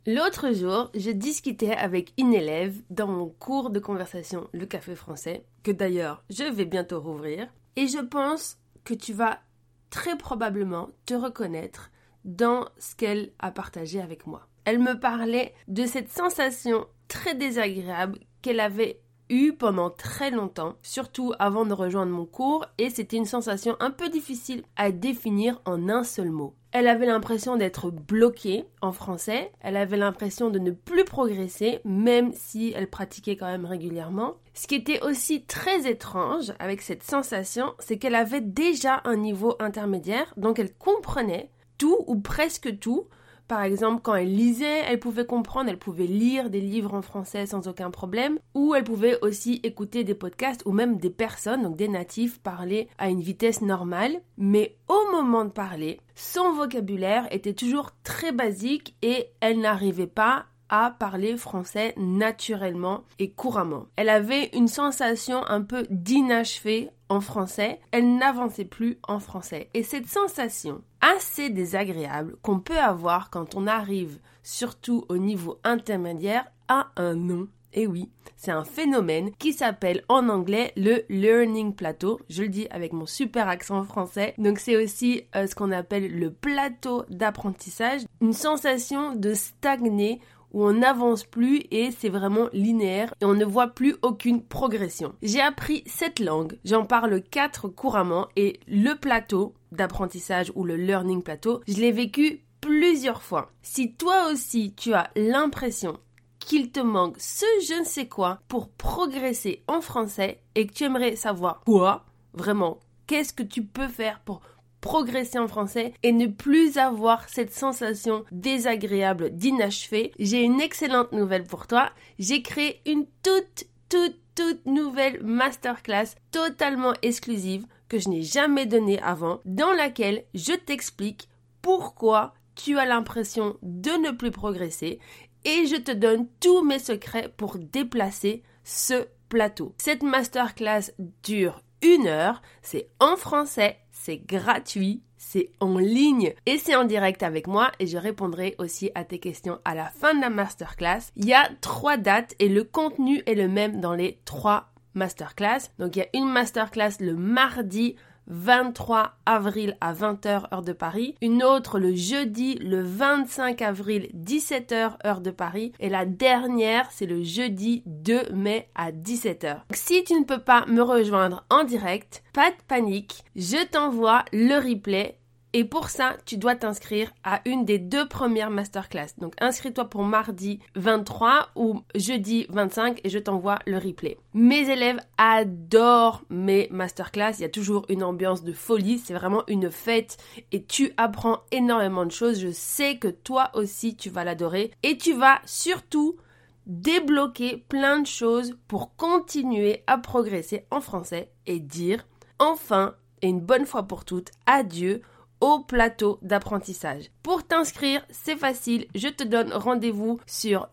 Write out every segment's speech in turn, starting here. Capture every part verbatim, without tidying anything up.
L'autre jour, je discutais avec une élève dans mon cours de conversation Le Café Français, que d'ailleurs je vais bientôt rouvrir, et je pense que tu vas très probablement te reconnaître dans ce qu'elle a partagé avec moi. Elle me parlait de cette sensation très désagréable qu'elle avait eue pendant très longtemps, surtout avant de rejoindre mon cours, et c'était une sensation un peu difficile à définir en un seul mot. Elle avait l'impression d'être bloquée en français, elle avait l'impression de ne plus progresser, même si elle pratiquait quand même régulièrement. Ce qui était aussi très étrange avec cette sensation, c'est qu'elle avait déjà un niveau intermédiaire, donc elle comprenait tout ou presque tout. Par exemple, quand elle lisait, elle pouvait comprendre, elle pouvait lire des livres en français sans aucun problème, ou elle pouvait aussi écouter des podcasts ou même des personnes, donc des natifs, parler à une vitesse normale. Mais au moment de parler, son vocabulaire était toujours très basique et elle n'arrivait pas à parler français naturellement et couramment. Elle avait une sensation un peu d'inachevé en français, elle n'avançait plus en français. Et cette sensation assez désagréable qu'on peut avoir quand on arrive, surtout au niveau intermédiaire, a un nom. Et oui, c'est un phénomène qui s'appelle en anglais le learning plateau. Je le dis avec mon super accent français. Donc c'est aussi euh, ce qu'on appelle le plateau d'apprentissage. Une sensation de stagner où on n'avance plus et c'est vraiment linéaire et on ne voit plus aucune progression. J'ai appris cette langue, j'en parle quatre couramment et le plateau d'apprentissage ou le learning plateau, je l'ai vécu plusieurs fois. Si toi aussi tu as l'impression qu'il te manque ce je ne sais quoi pour progresser en français et que tu aimerais savoir quoi, vraiment, qu'est-ce que tu peux faire pour progresser en français et ne plus avoir cette sensation désagréable d'inachevé, j'ai une excellente nouvelle pour toi. J'ai créé une toute, toute, toute nouvelle masterclass totalement exclusive que je n'ai jamais donnée avant, dans laquelle je t'explique pourquoi tu as l'impression de ne plus progresser et je te donne tous mes secrets pour déplacer ce plateau. Cette masterclass dure une heure, c'est en français, c'est gratuit, c'est en ligne et c'est en direct avec moi et je répondrai aussi à tes questions à la fin de la masterclass. Il y a trois dates et le contenu est le même dans les trois masterclass. Donc il y a une masterclass le mardi vingt-trois avril à vingt heures heure de Paris, une autre le jeudi le vingt-cinq avril dix-sept heures heure de Paris et la dernière c'est le jeudi deux mai à dix-sept heures. Donc, si tu ne peux pas me rejoindre en direct, pas de panique, je t'envoie le replay. Et pour ça, tu dois t'inscrire à une des deux premières masterclass. Donc, inscris-toi pour mardi vingt-trois ou jeudi vingt-cinq et je t'envoie le replay. Mes élèves adorent mes masterclass. Il y a toujours une ambiance de folie. C'est vraiment une fête et tu apprends énormément de choses. Je sais que toi aussi, tu vas l'adorer. Et tu vas surtout débloquer plein de choses pour continuer à progresser en français et dire enfin et une bonne fois pour toutes adieu au plateau d'apprentissage. Pour t'inscrire, c'est facile, je te donne rendez-vous sur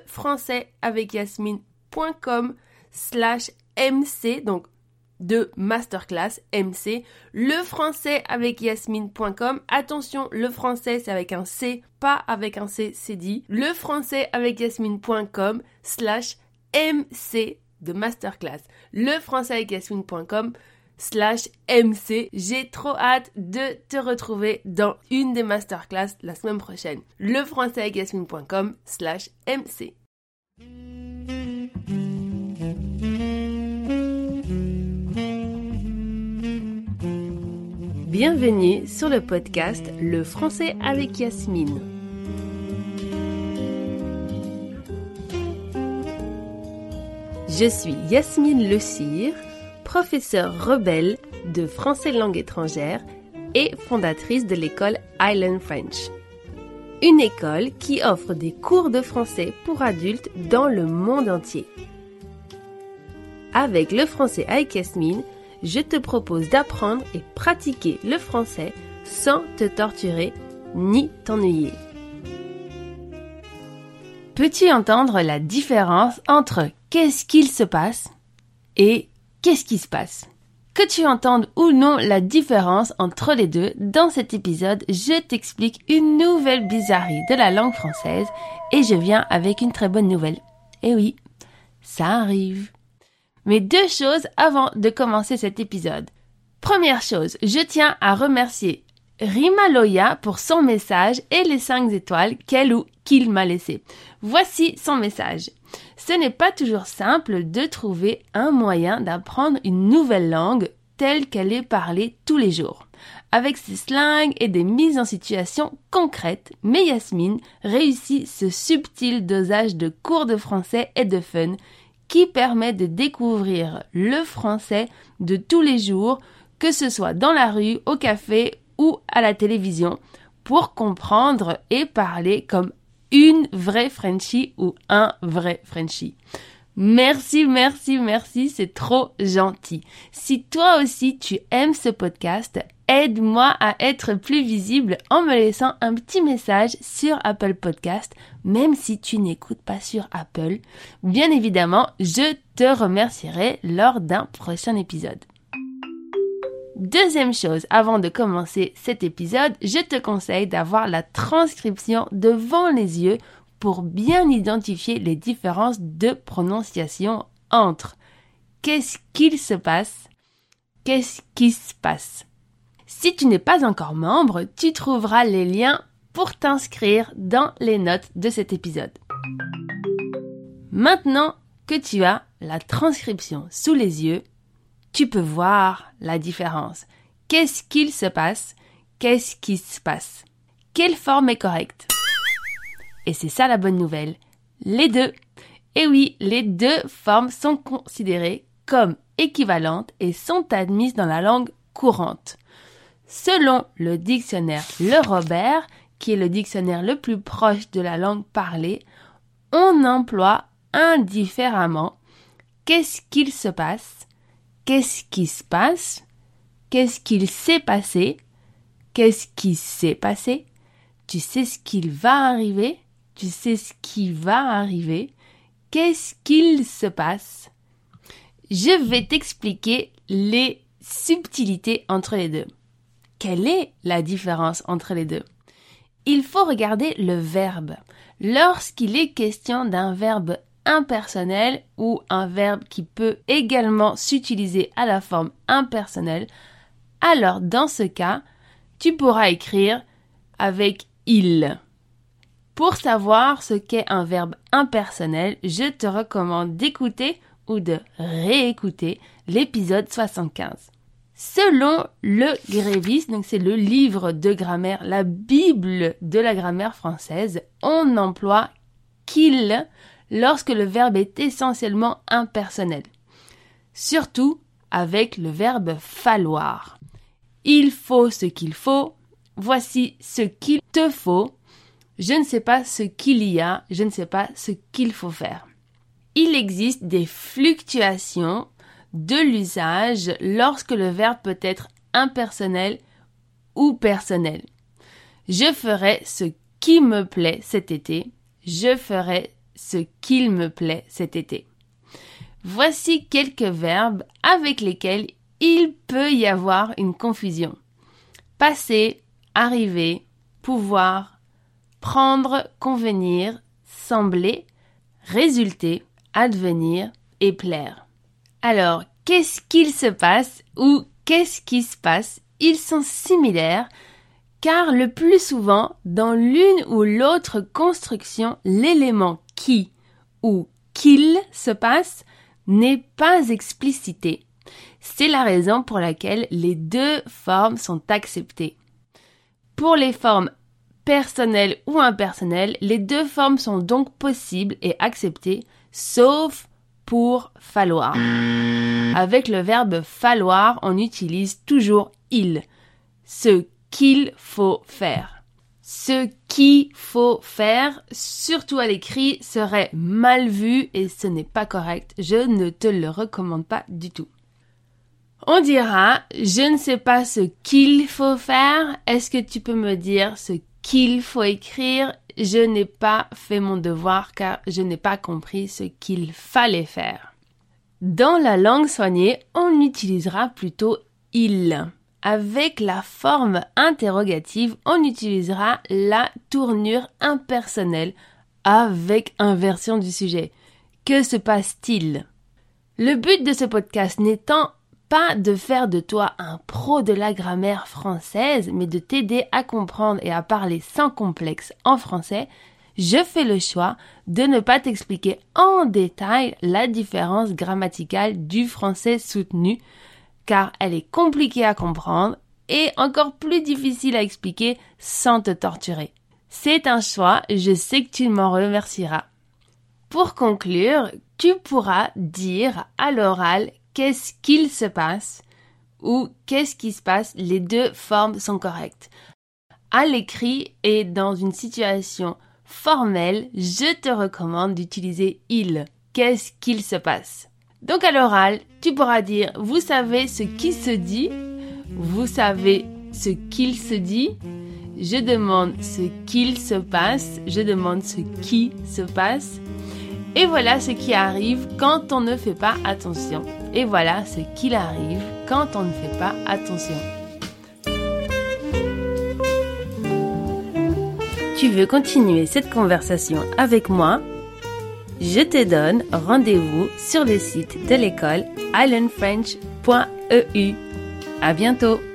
lefrançaisavecyassmine.com slash mc, donc de masterclass M C, lefrançaisavecyassmine point com. Attention, le français c'est avec un C, pas avec un C, c'est dit. lefrançaisavecyassmine.com slash mc de masterclass. lefrançaisavecyassmine point com slash mc. J'ai trop hâte de te retrouver dans une des masterclass la semaine prochaine. lefrançaisavecyassmine point com slash mc. Bienvenue sur le podcast Le Français avec Yasmine. Je suis Yasmine Le Cire, professeure rebelle de français langue étrangère et fondatrice de l'école Island French. Une école qui offre des cours de français pour adultes dans le monde entier. Avec le français avec Yasmine, je te propose d'apprendre et pratiquer le français sans te torturer ni t'ennuyer. Peux-tu entendre la différence entre qu'est-ce qu'il se passe et qu'est-ce qui se passe? Que tu entendes ou non la différence entre les deux, dans cet épisode, je t'explique une nouvelle bizarrerie de la langue française et je viens avec une très bonne nouvelle. Eh oui, ça arrive. Mais deux choses avant de commencer cet épisode. Première chose, je tiens à remercier Rima Loya pour son message et les cinq étoiles qu'elle ou qu'il m'a laissé. Voici son message. Ce n'est pas toujours simple de trouver un moyen d'apprendre une nouvelle langue telle qu'elle est parlée tous les jours, avec ses slangs et des mises en situation concrètes, mais Yasmine réussit ce subtil dosage de cours de français et de fun qui permet de découvrir le français de tous les jours, que ce soit dans la rue, au café ou à la télévision, pour comprendre et parler comme une vraie Frenchie ou un vrai Frenchie. Merci, merci, merci, c'est trop gentil. Si toi aussi tu aimes ce podcast, aide-moi à être plus visible en me laissant un petit message sur Apple Podcast, même si tu n'écoutes pas sur Apple. Bien évidemment, je te remercierai lors d'un prochain épisode. Deuxième chose, avant de commencer cet épisode, je te conseille d'avoir la transcription devant les yeux pour bien identifier les différences de prononciation entre qu'est-ce qu'il se passe, qu'est-ce qui se passe. Si tu n'es pas encore membre, tu trouveras les liens pour t'inscrire dans les notes de cet épisode. Maintenant que tu as la transcription sous les yeux, tu peux voir la différence. Qu'est-ce qu'il se passe? Qu'est-ce qui se passe? Quelle forme est correcte? Et c'est ça la bonne nouvelle. Les deux. Et oui, les deux formes sont considérées comme équivalentes et sont admises dans la langue courante. Selon le dictionnaire Le Robert, qui est le dictionnaire le plus proche de la langue parlée, on emploie indifféremment qu'est-ce qu'il se passe? Qu'est-ce qui se passe? Qu'est-ce qu'il s'est passé? Qu'est-ce qui s'est passé? Tu sais ce qu'il va arriver? Tu sais ce qui va arriver? Qu'est-ce qu'il se passe? Je vais t'expliquer les subtilités entre les deux. Quelle est la différence entre les deux? Il faut regarder le verbe. Lorsqu'il est question d'un verbe impersonnel ou un verbe qui peut également s'utiliser à la forme impersonnelle, alors dans ce cas, tu pourras écrire avec il. Pour savoir ce qu'est un verbe impersonnel, je te recommande d'écouter ou de réécouter l'épisode soixante-quinze. Selon le Grévis, donc c'est le livre de grammaire, la Bible de la grammaire française, on emploie qu'il lorsque le verbe est essentiellement impersonnel. Surtout avec le verbe falloir. Il faut ce qu'il faut, voici ce qu'il te faut, je ne sais pas ce qu'il y a, je ne sais pas ce qu'il faut faire. Il existe des fluctuations de l'usage lorsque le verbe peut être impersonnel ou personnel. Je ferai ce qui me plaît cet été, je ferai ce qu'il me plaît cet été. Voici quelques verbes avec lesquels il peut y avoir une confusion. Passer, arriver, pouvoir, prendre, convenir, sembler, résulter, advenir et plaire. Alors, qu'est-ce qu'il se passe ou qu'est-ce qui se passe? Ils sont similaires car le plus souvent, dans l'une ou l'autre construction, l'élément qui ou qu'il se passe n'est pas explicité. C'est la raison pour laquelle les deux formes sont acceptées. Pour les formes personnelles ou impersonnelles, les deux formes sont donc possibles et acceptées, sauf pour falloir. Avec le verbe falloir, on utilise toujours il, ce qu'il faut faire. Ce qu'il faut faire, surtout à l'écrit, serait mal vu et ce n'est pas correct. Je ne te le recommande pas du tout. On dira, je ne sais pas ce qu'il faut faire. Est-ce que tu peux me dire ce qu'il faut écrire? Je n'ai pas fait mon devoir car je n'ai pas compris ce qu'il fallait faire. Dans la langue soignée, on utilisera plutôt « il ». Avec la forme interrogative, on utilisera la tournure impersonnelle avec inversion du sujet. Que se passe-t-il? Le but de ce podcast n'étant pas de faire de toi un pro de la grammaire française, mais de t'aider à comprendre et à parler sans complexe en français, je fais le choix de ne pas t'expliquer en détail la différence grammaticale du français soutenu, car elle est compliquée à comprendre et encore plus difficile à expliquer sans te torturer. C'est un choix, je sais que tu m'en remercieras. Pour conclure, tu pourras dire à l'oral qu'est-ce qu'il se passe ou qu'est-ce qui se passe, les deux formes sont correctes. À l'écrit et dans une situation formelle, je te recommande d'utiliser il. Qu'est-ce qu'il se passe? Donc à l'oral, tu pourras dire « Vous savez ce qui se dit » »,« Vous savez ce qu'il se dit » »,« Je demande ce qu'il se passe »,« Je demande ce qui se passe ». Et voilà ce qui arrive quand on ne fait pas attention. Et voilà ce qu'il arrive quand on ne fait pas attention. Tu veux continuer cette conversation avec moi? Je te donne rendez-vous sur le site de l'école i learn french point e u. À bientôt!